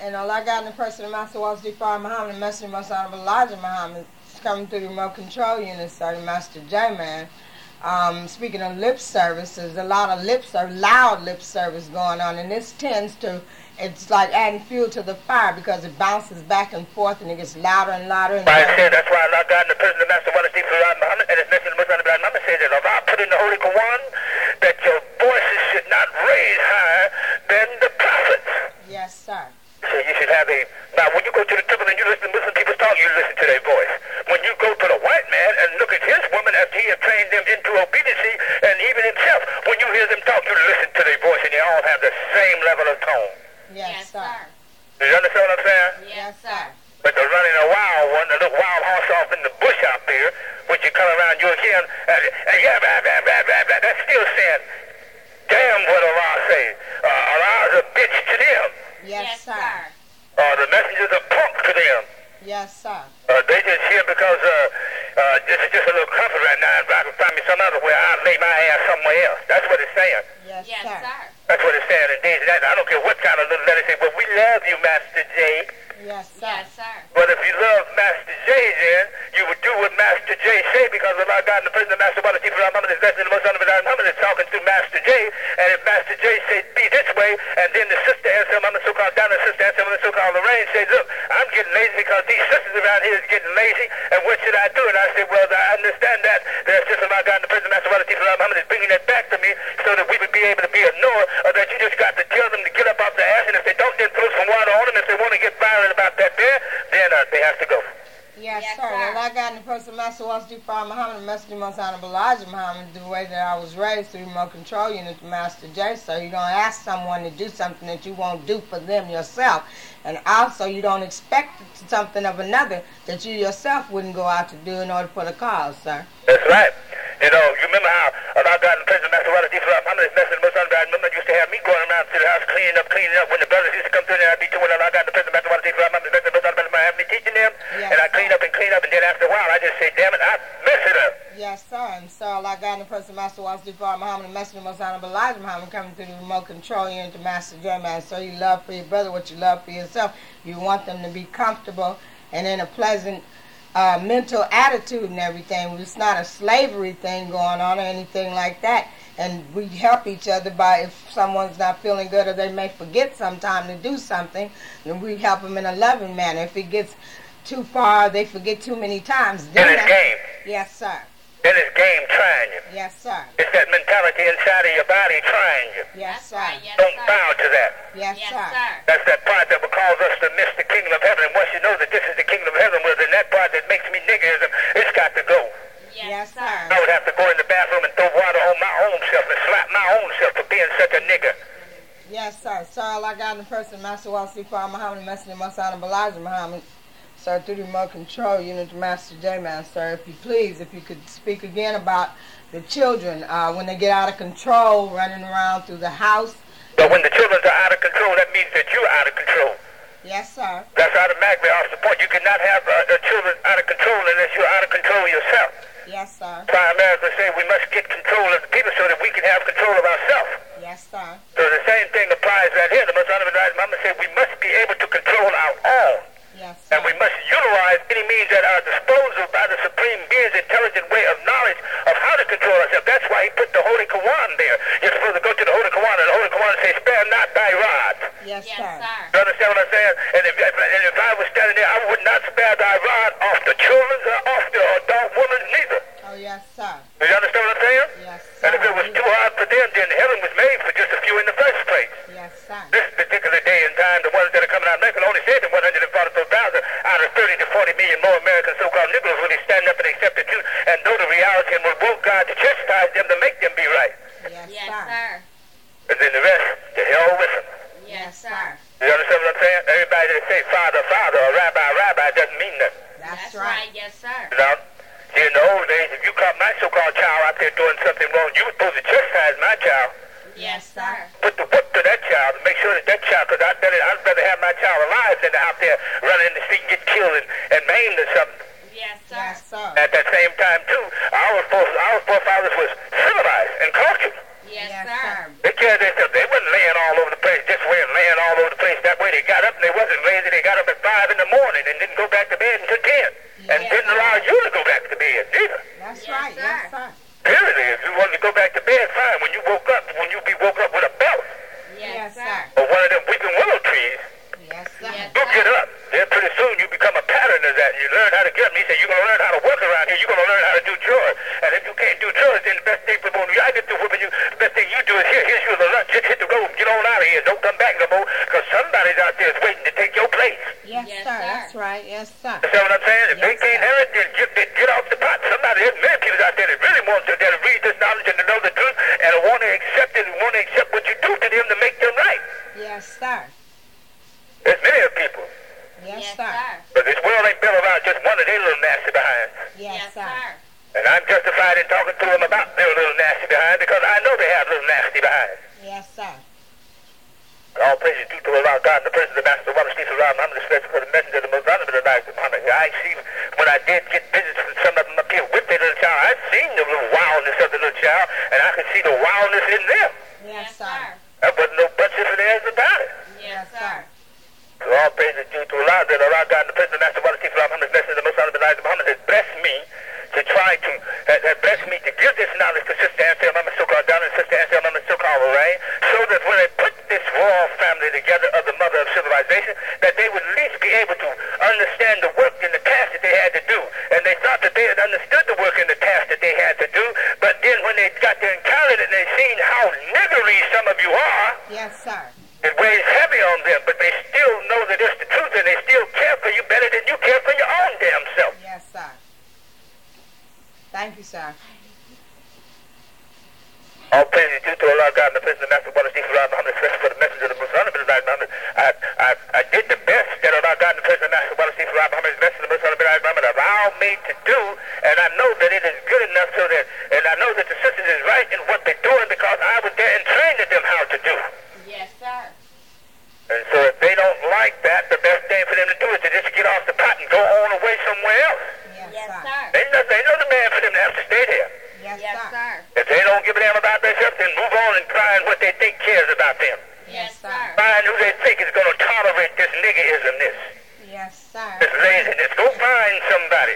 And Allah God in the person of Master Walter D. Farr Muhammad, the Messenger of Most Honorable Elijah Muhammad, is coming through the remote control unit, starting Master J-Man. Speaking of lip service, there's a lot of loud lip service going on, and this tends to, it's like adding fuel to the fire because it bounces back and forth and it gets louder and louder. And right, that's why Allah God in the person of Master Walter D. Farr Muhammad and his Messenger of Most Honorable Elijah Muhammad says that Allah put in the Holy Quran that your voices should not raise higher than the prophets. Yes, sir. So you should have a... Now, when you go to the temple and you listen to Muslim people talk, you listen to their voice. When you go to the white man and look at his woman after he has trained them into obedience, and even himself, when you hear them talk, you listen to their voice, and they all have the same level of tone. Yes, sir. Do you understand what I'm saying? Yes, sir. But they're running a wild one, a little wild horse off in the bush out there, when you come around, you'll hear him, and yeah, blah, blah, blah, blah, blah. That's still saying, damn what Allah say. Allah's a bitch to them. Yes, sir. The messengers are punk to them. Yes, sir. They just here because this is just a little comfort right now, and if I can find me some other where I'll lay my ass somewhere else. That's what it's saying. Yes, sir. That's what it's saying. And days that I don't care what kind of little letter say, but we love you, Master J. Yes, sir. Yes, sir. But if you love Master J, then you would do what Master J say, because Allah God and the person of Master Walter D. Farr Muhammad is blessed in the Most Honorable Elijah Muhammad is talking to Master J, and if Master J say be this way, and then the sister answer him, I'm the so-called Donna, sister answer him, the so-called Lorraine, say, look, I'm getting lazy because these sisters around here is getting lazy, and what should I do? And I say, well, I understand that. There's just Allah God and the person of Master Walter D. Farr Muhammad is bringing that back to me so that we would be able to be ignored, or that you just got to tell them to get up off their ass, and if they don't, then throw some water on them. If they want to get violent about that there, then they have to go. Yes, sir. Well, I got in the person, Master Walter D. Farr Muhammad, the Messenger of Most Honorable Elijah Muhammad, the way that I was raised through the remote control unit to Master J. So you're going to ask someone to do something that you won't do for them yourself. And also you don't expect something of another that you yourself wouldn't go out to do in order for the cause, sir. That's right. You know, you remember how Allah God and President Master Walter D. Farr Muhammad is Messenger of Most Honorable Elijah Muhammad used to have me going around to the house cleaning up. When the brothers used to come through there, I'd be doing Allah God and President Master Walter D. Farr Muhammad is Messenger of Most Honorable Elijah Muhammad have me teaching them, and I clean up, and then after a while I just say, damn it, I mess it up. Yes, sir. And so Allah God and the person, Master Walter D. Farr Muhammad, the Messenger of Most Honorable Elijah Muhammad, coming through the remote control unit to Master J-Man. So you love for your brother what you love for yourself. You want them to be comfortable and in a pleasant mental attitude and everything. It's not a slavery thing going on or anything like that. And we help each other by, if someone's not feeling good or they may forget sometime to do something, then we help them in a loving manner. If it gets too far, they forget too many times. Then it's game. Yes, sir. Then it's game trying you. Yes, sir. It's that mentality inside of your body trying you. Yes, sir. Right, yes, Don't sir. bow to that. Yes, sir. That's that part that will cause us to miss the kingdom of heaven. And once you know that this is the kingdom of heaven, well, then that part that makes me niggerism, it's got to go. Yes, sir. I would have to go in the bathroom and throw water on my own self and slap my own self for being such a nigger. Yes, sir. So all I got in the person, Master Walter D. Farr Muhammad, Messenger of Most Honorable Elijah Muhammad, sir, through the remote control unit to Master J-Man, sir, if you please, if you could speak again about the children when they get out of control, running around through the house. But when the children are out of control, that means that you're out of control. Yes, sir. That's automatically off the point. You cannot have children out of control unless you're out of control yourself. Yes, sir. So America say we must get control of the people so that we can have control of ourselves. Yes, sir. So the same thing applies right here. The Most Honorable Elijah Muhammad said we must be able to control our own. Yes, sir. And we must utilize any means at our disposal by the Supreme Being's intelligent way of knowledge of how to control ourselves. That's why he put the Holy Quran there. You're supposed to go to the Holy Quran, and the Holy Quran says, spare not thy rod. Yes, Yes, sir. sir. You understand what I'm saying? And if I was standing there, I would not spare thy rod off the children or off the adult women neither. Oh, yes, sir. Do you understand what I'm saying? Yes, sir. And if it was too hard for them, then heaven was made for just a few in the first place. Yes, sir. This particular day and time, the ones that are coming out of America only said that 144,000 out of 30 to 40 million more American so-called Negroes will stand up and accept the truth and know the reality and will want God to chastise them to make them be right. Yes, Yes, sir. sir. And then the rest, to hell with them. Yes, sir. You understand what I'm saying? Everybody that say Father, Father, or Rabbi, Rabbi doesn't mean nothing. That's right. right. Yes, sir. You know? See, in the old days, if you caught my so-called child out there doing something wrong, you were supposed to chastise my child. Yes, sir. Put the whip to that child and make sure that child, because I'd rather have my child alive than out there running in the street and get killed and maimed or something. Yes, sir. Yes, sir. At that same time, too, our forefathers was civilized and cultured. Yes, Yes, sir. sir. They carried themselves. They wasn't laying all over the place, just laying all over the place. That way they got up and they wasn't up at 5 in the morning and didn't go back to bed until 10. And didn't allow you to go back to bed, neither. That's Yes, right. sir. Yes, sir. Apparently, if you wanted to go back to bed, fine. When you be woke up with a belt Yes, sir. or one of them weeping willow trees, Yes, sir. Yes. you get up. Then pretty soon you become a pattern of that. And you learn how to get up. And he said, you're going to learn how to work around here. You're going to learn how to do chores. And if you can't do chores, then the best thing for when I get through whipping you, the best thing you do is here's you the lunch. Just hit the road and get on out of here. Don't come back no more because somebody's out there is waiting to take your place. Yes, Yes, sir. sir. That's right. Yes, sir. You know what I'm saying? If they Yes, can't sir. have it, then get off the pot. There's many people out there that really want to read this knowledge and to know the truth and want to accept it and want to accept what you do to them to make them right. Yes, sir. There's many of people. Yes, Yes, sir. sir. But this world ain't built around just one of their little nasty behinds. Yes, sir. And I'm justified in talking to them about their little nasty behind because I know they have little nasty behinds. Yes, sir. All praise is due to Allah, God, and the Prince of the Master, Muhammad, Steve Salam, Muhammad, especially for the messenger of the most honorable of the Muhammad. I see when I did get visits from some of them up here with their little child, I've seen the little wildness of the little child, and I could see the wildness in them. Yes, sir. There wasn't no bunch of theirs about it. Yes, sir. So all praise is due to Allah, that Allah, God, and the Prince of the Master, Muhammad, Steve Salam, Muhammad, messenger of the most honorable of the Muhammad, has blessed me to try to, has blessed me to give this knowledge to Sister Ansel Muhammad Sokar Down and Sister Ansel Muhammad Sokar Lorraine, so that when they put this royal family together of the mother of civilization, that they would at least be able to understand the work and the task that they had to do. And they thought that they had understood the work and the task that they had to do, but then when they got to encounter it and they seen how niggery some of you are, Yes, sir. it weighs heavy on them, but they still know that it's the truth and they still care for you better than you care for your own damn self. Yes, sir. Thank you, sir. All praise is due to Allah, God, and the Prince of the Master, Muhammad, Steve Salam, Muhammad, especially for the messenger of the most honorable Muhammad. I did the best that Allah, God, and the Prince of the Master, Muhammad, Steve Salam, Muhammad, especially the most honorable Muhammad, allowed me to do, and I know that it is good enough so that, and I know that the sisters is right in what they're doing because I was there and trained them how to do. Yes, sir. And so if they don't like that, the best thing for them to do is to just get off the pot and go on away somewhere else. Yes, Yes, sir. sir. Ain't no demand for them to have to stay there. Yes, Yes, sir. sir. If they don't give a damn about themselves, then move on and find what they think cares about them. Yes, Yes, sir. sir. Find who they think is going to tolerate this niggerism, this Yes, sir. laziness. Go find somebody.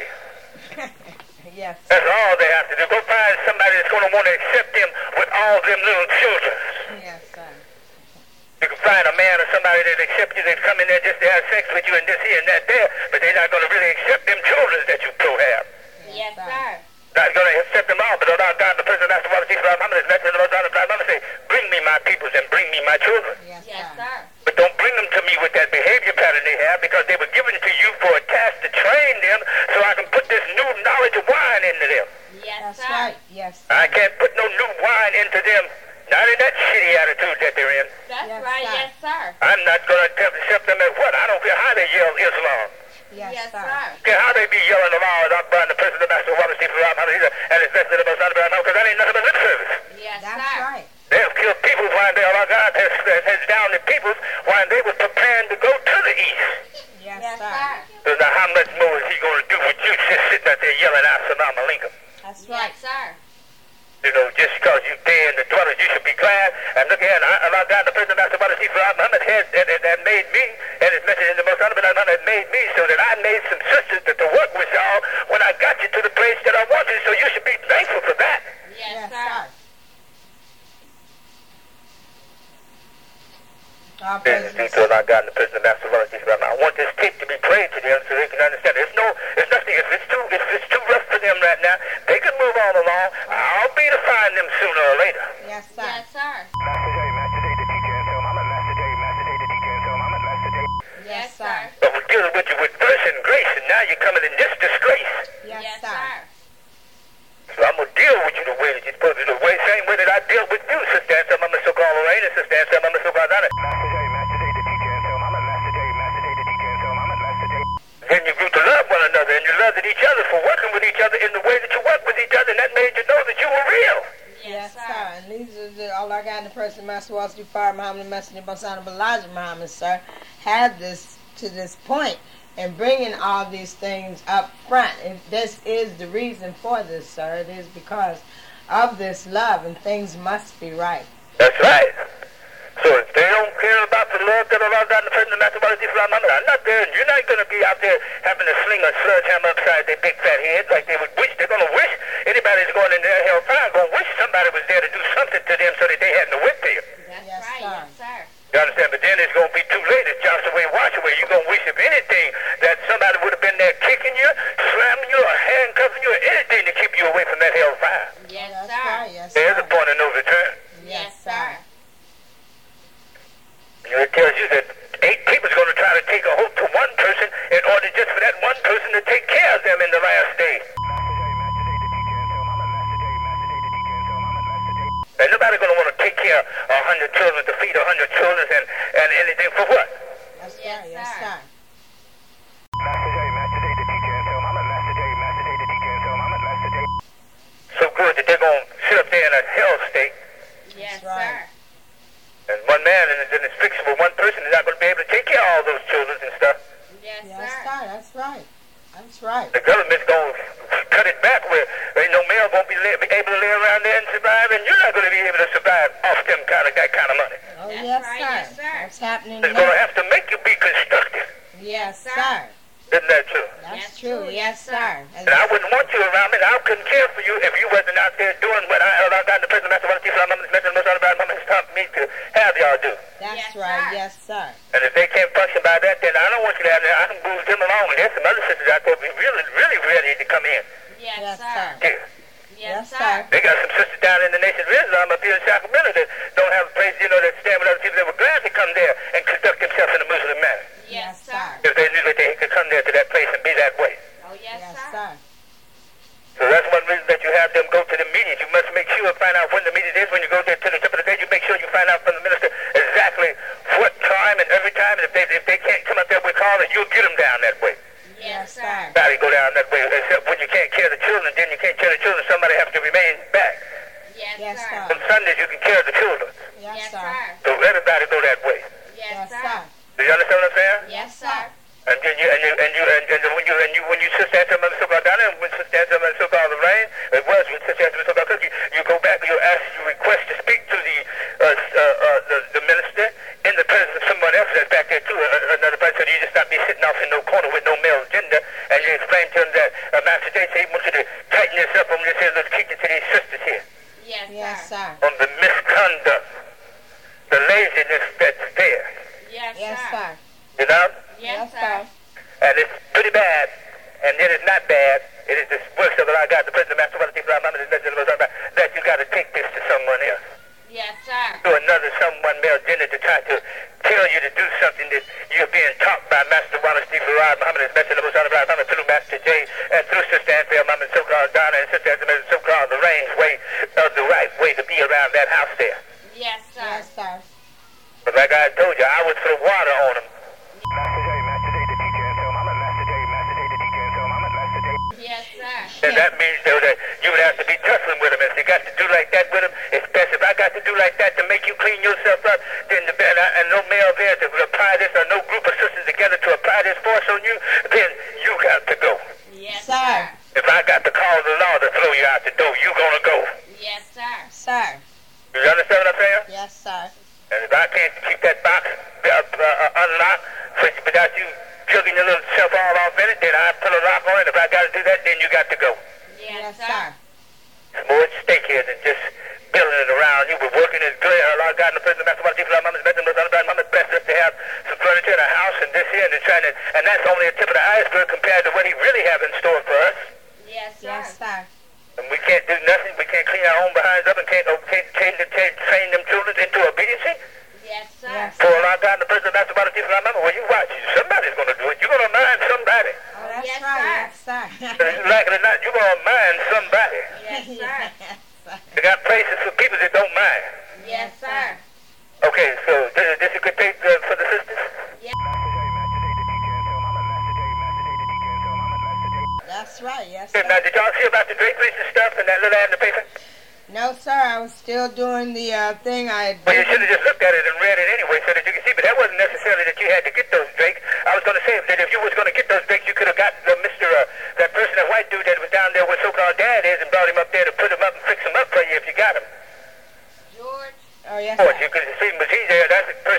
Yes. That's all they have to do. Go find somebody that's going to want to accept them with all them little children. Yes, sir. You can find a man or somebody that accepts you, that come in there just to have sex with you and this here and that there, but they're not going to really accept them children that you have. Yes, sir. Not going to accept them all, but Allah, God, the President, Master, Father, Jesus, Muhammad, is mentioned in the most honorable Muhammad, say, bring me my peoples and bring me my children. Yes, Yes, sir. sir. But don't bring them to me with that behavior pattern they have because they were given to you for a task to train them so I can put this new knowledge of wine into them. Yes, That's sir. right. Yes, I sir. can't put no new wine into them, not in that shitty attitude that they're in. That's Yes, right. sir. Yes, sir. I'm not going to accept them as what? I don't care how they yell Islam. Yes, Yes, sir. sir. Care how they be yelling Allah and Akbar and the President, the Master, Muhammad, Steve Salam, and his best in the most honorable because that ain't nothing but lip service. Yes, That's sir. right. They've killed people while they, Allah God has down the peoples while they were preparing to go to the east. Yes, Yes, sir. sir. So now how much more is he going to do with you just sitting out there yelling out Salam Alaikum? That's right. Yes, sir. You know, just because you there in the dwellers, you should be glad. And look here, Allah God, the President, Master, Father, Steve Muhammad has made me, and his message in the most honorable Muhammad has made me so that I made some sisters to work with y'all when I got you to the place that I wanted. So you should be thankful for that. Yes, Yes, sir. sir. All This is praises. due to Allah God, the President, Master, Father, Steve Muhammad. I want this tape to be played to them so they can understand. It's nothing. If it's too rough for them right now, they can move on along. I'll be to find them sooner or later. Yes, sir. Yes, sir. Master J, the teacher, and so Muhammad, Master J, the teacher, and so Muhammad, Master J. Yes, sir. But we're dealing with you with grace and grace, and now you're coming in this disgrace. Yes, Yes, sir. sir. So I'm going to deal with you the way that you're supposed to, the same way that I deal with you, Sister Ansel Muhammad Sokar Lorraine and Sister Ansel Muhammad Sokar Donna. Master J, the teacher, and so Muhammad, Master J, the teacher, and so Muhammad, Master J. Then you grew to love one another, and you loved each other for working with each other in the way that you work with each other, and that made you know that you were real. Yes, sir. And these are all I got in the person, Master Walter Fire Muhammad, the Messenger, most honorable Elijah Muhammad, sir, had this to this point and bringing all these things up front. And this is the reason for this, sir. It is because of this love, and things must be right. That's right. So They don't care about the love that Allah got in the person of Master Wallace D. Fard Muhammad. I'm not there. You're not going to be out there having to sling a sledgehammer upside their big fat heads like they would wish. They're going to wish anybody's going in their hellfire going to wish somebody was there to do something to them so that they hadn't to whip to you. That's Yes, right. sir. Yes, sir. You understand? But then it's going to be too late. It's just away, watch away. You're going to wish, if anything, that somebody would have been there kicking you, slamming you, or handcuffing you, or anything to keep you away from that hellfire. Yes, That's sir. right. Yes, There's sir. a point of no return. Yes, sir. You know, it tells you that 8 people's going to try to take a hold to one person in order just for that one person to take care of them in the last day. And nobody going to want to take care of 100 children, to feed 100 children and anything for what? That's Yes, right. Yes, sir. sir. So good that they're going to sit up there in a hell state. Yes, That's right. sir. And one man in his fix for one person is not going to be able to take care of all those children and stuff. Yes, Yes, sir. sir. That's right. That's right. The government's going to cut it back where ain't no male going to be able to lay around there and survive, and you're not going to be able to survive off that kind of money. Oh, That's yes, right. sir. Yes, sir. That's happening It's going to now. have to make you be constructive. Yes, Yes, sir. Isn't that true? That's Yes, true. true. Yes, Yes, sir. And I wouldn't want you around me, and I couldn't care for you if you wasn't out there doing what I got the President Master Wallace D. Fard Muhammad, Master Muhammad, it's time for me to have y'all do. That's Yes, right. sir. Yes, sir. And if they can't function by that, then I don't want you to have that. I can move them along. And there's some other sisters out there really, really ready to come in. Yes, Yes, sir. sir. Yeah. Yes, Yes, sir. sir. They got some sisters down in the Nation of Islam up here in Sacramento that don't have a place, that stand with other people that were glad to come there and conduct themselves in a Muslim manner. Yes, Yes, sir. sir. If they knew that they could come there to that place and be that way. Oh, yes, Yes, sir. sir. So that's one reason that you have them go to the meetings. You must make sure, find out when the meeting is. When you go there to the tip of the day, you make sure you find out from the minister exactly what time and every time. And if they can't come up there with calling, you'll get them down that way. Yes, sir. Somebody go down that way. Except when you can't care the children, then you can't care the children. Somebody has to remain back. Yes, Yes, sir. sir. On Sundays, you can care the children. Yes, Yes, sir. sir. So everybody go that way. Yes, Yes, sir. sir. Do you understand what I'm saying? Yes, sir. And then when you sister answer Mother so-called Donna, and when sister answer Mother so-called Lorraine, it was when sister answer Mother so-called Cookie, you go back and you request to speak to the minister in the presence of someone else that's back there too, another person. So you just not be sitting off in no corner with no male agenda, and you explain to him that Master J said he wants you to tighten this up on this here little teaching to these sisters here Yes, Yes, sir. sir. on the misconduct, the laziness that's there. Yes, Yes, sir. sir. You know? Yes, sir. And it's pretty bad, and it is not bad. It is the worst of it. I got the President Master Wallace D. Fard Muhammad, that you got to take this to someone else, Yes, sir. to another someone male gender to try to tell you to do something that you're being taught by Master Wallace D. Fard Muhammad, his Master Muhammad, through Master J, and through Sister Anthea Muhammad, so-called Donna, and Sister Anthea, so-called Lorraine's way, the right way to be around that house there. Yes, sir. Yes, sir. But like I told you, I would throw water on them. Yes, sir. And that means though that you would have to be tussling with them. If you got to do like that with them, especially if I got to do like that to make you clean yourself up, then and no male there to apply this, or no group of sisters together to apply this force on you, then you got to go. Yes, Sir. sir. If I got to call the law to throw you out the door, you gonna go. Yes, sir. Sir. You understand what I'm saying? Yes, sir. And if I can't keep that box unlocked without you jugging your little self all off in it, then I put a lock on it. If I got to do that, then you got to go. Yes, Yes, sir. sir. There's more at stake here than just building it around you. We're working as good. Allah God and the President Master Wallace D. Fard Muhammad's best, and Muhammad's best us to have some furniture in a house and this here and trying to, and that's only a tip of the iceberg compared to what he really have in store for us. Yes, sir. Yes, sir. And we can't do nothing. We can't clean our own behinds up and can't train them children into obedience. Yes, sir. Yes. For Allah God and the President Master Wallace D. Fard Muhammad, well, you watch. Somebody's going to do it. You're going to mind somebody. Oh, that's Yes, right. sir. Yes, sir. Like it or not, you're going to mind somebody. Yes, sir. Yes, sir. They got places for people that don't mind. Yes, sir. Okay, so this a good tape for the sisters? Yes. That's right. Yes, Now, sir. did y'all see about the draperies and stuff and that little ad in the paper? No, sir. I was still doing the thing I Well, you did. should have just looked at it and read it anyway so that you can see. But that wasn't necessarily that you had to get those drakes. I was going to say that if you was going to get those drakes, you could have got that person, that white dude that was down there where so-called dad is, and brought him up there to put him up and fix him up for you if you got him. George. Oh, yes, Or sir. you could see, was he there? That's the person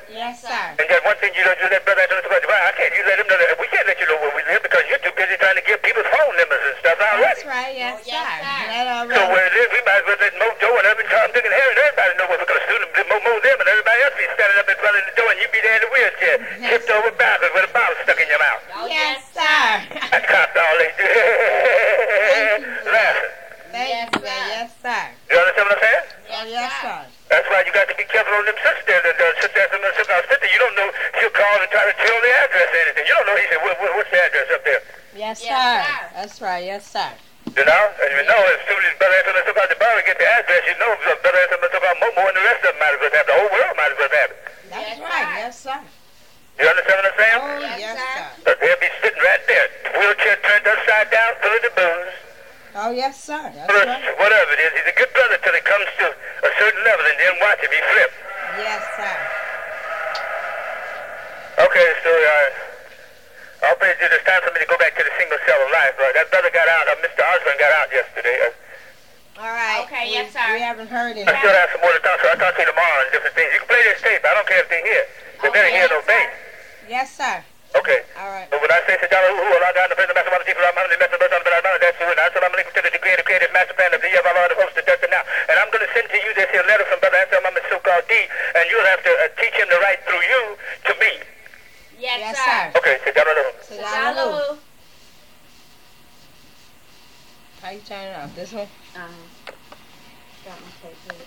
Yes, sir. And just one thing you don't do let Brother Anthony Scott Divine. I can't. You let him know that we can't let you know where we live because you're too busy trying to give people's phone numbers and stuff already. That's right. Yes, Oh, sir. yes, sir. That already. So where it is, we might as well let Mojo and every Tom, Dick, and Harry and everybody know what we're going to do. Momo them and everybody else be standing up in front of the door and you be there in the wheelchair, tipped over backwards with a bottle stuck in your mouth. Oh, Yes, sir. That's cops all they do. Laughing. Thank Yes, you, sir. Yes, sir. You understand what I'm saying? Oh, yes, sir. That's why you got to be careful on them sisters there. Sister, you don't know she'll call and try to tell the address or anything. You don't know. He said, what's the address up there? Yes, Yes, sir. sir. That's right. Yes, sir. You know? And you know, as soon as Brother Anthony took out the bar and get the address, you know Brother Anthony took out Momo and the rest of them might as well have the whole world might as well have it. That's Yes, right. sir. Yes, sir. You understand what I'm saying? Oh, Yes, yes, sir. sir. But they'll be sitting right there. Wheelchair turned upside down, full of the booze. Oh, yes, sir. That's Full of right. whatever it is. He's a good brother till it comes to a certain level and then watch him, he flip. Yes, sir. Okay, so I'll pay you. It's time for me to go back to the single cell of life. That brother got out, Mr. Osborne got out yesterday. All right. Okay, we, yes, sir. We haven't heard I anything. still have some more to talk to. I'll talk to you tomorrow on different things. You can play this tape. I don't care if they're here. They better Okay, hear no yes, bass. Yes, sir. Okay. All right. So when I say Sajala Hu, Allah God, the President, Master, Master, Chief, Rahman, the Master, Master, Master, that's who, and Assalamu alaikum to the creative master plan of the year of Allah, the host of death and now. And I'm going to send to you this here letter from Brother Ansel Muhammad so-called D, and you'll have to teach him to write through you to me. Yes, Yes, sir. sir. Okay, Sajala Hu. Salalu. Salalu. How you turn it off? This one? Got my tape here.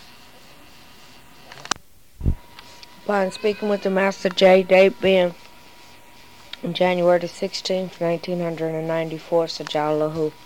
Upon speaking with the Master J, date being January the 16th, 1994, Sajalahu.